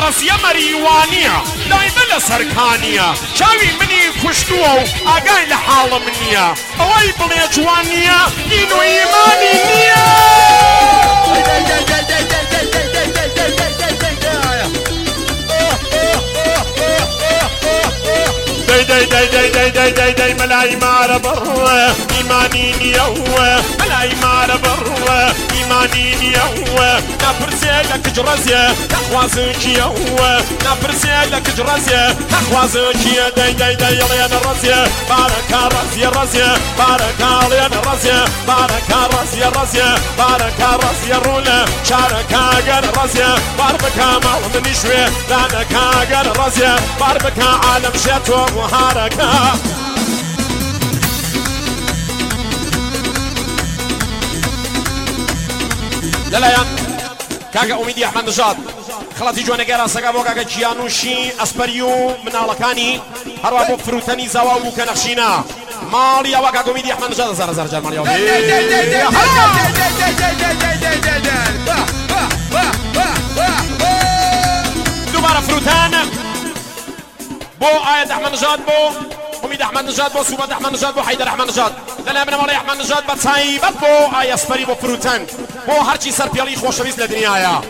ڕزیە مەریوانیە لای بە لە سەرکانیە چاوی منی کوشتووە و ئاگای لە حاڵە من نییە ئەوەی بڵێ جوان نییە دین و ئیمانی نییە داي ملاي مار برا إيماني يوه ملاي مار برا إيماني يوه نبرزيلك جرزية تخوازك يوه نبرزيلك جرزية تخوازك يا داي يلا الرزية بارك رزية بارك رزية بارك رزية بارك رزية رولا شارك اجر رزية بارك مال من شوي لانك اجر رزية بارك عالم شتو وهاركا لا كاكا أميدي أحمد نجاد خلاصي جوانا قيرا ساقا بو كاكا جيانوشي أسبريو من علاقاني هروا بو فروتاني زواو كنخشينا ماليا وكاكا أميدي أحمد نجاد زار جال ماليا دوبارة فروتان بو آية أحمد نجاد بو أميد أحمد نجاد بو سوبات أحمد نجاد بو حيدر أحمد نجاد لا من مالي أحمد نجاد بتصايبت بو آية سبري بو فروتان بو هرچی سر پیالی خوشویست لدنیایا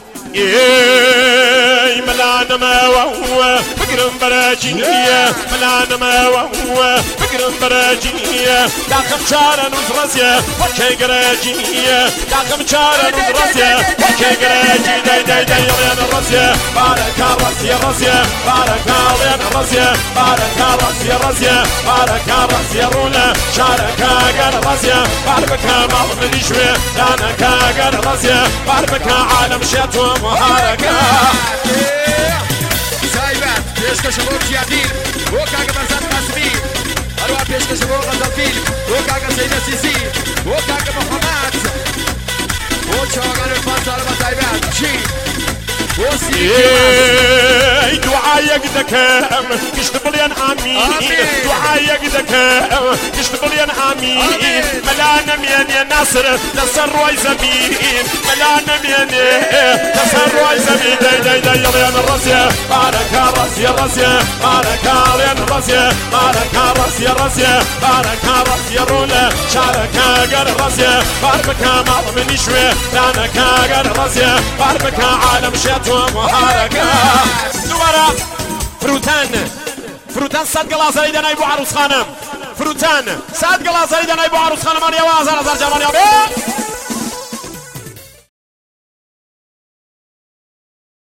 إيه ملانا ما وهو فكر براجينية ملانا ما وهو فكر براجينية داخل شارع نزرزية وكي قراجينية داخل شارع نزرزية وكي قراجي داي يلين الرزية بارك رزية بارك يلين الرزية بارك رزية بارك رزية رولا شارك اقل رزية بارك مال من شوي لانك اقل رزية بارك عالم شتو مهاركة سايبات بيشكش بوك يادين وكاكا برزان قاسمي أروى بيشكش بوك غزالفيل وكاكا سيدة سيسي وكاكا محمد وشوغان الفانسة أروى سايبات شي دعايك دكام تشتبلين آمين دعايك دكام تشتبلين آمين ملانا مين يا ناصر نصر روي زمين ملانا مين نصر روي زمين داي يلين الرزية بارك رزية بارك يلين الرزية بارك رزية بارك رزية رولا شارك اقر رزية بارك مال من شوي لانك اقر رزية بارك عالم شتو مهاركة دوباره فروتان صد قلازري دناي بو عروس خانم فروتان صد قلازري دناي بو عروس خانم يا وازر جمال يا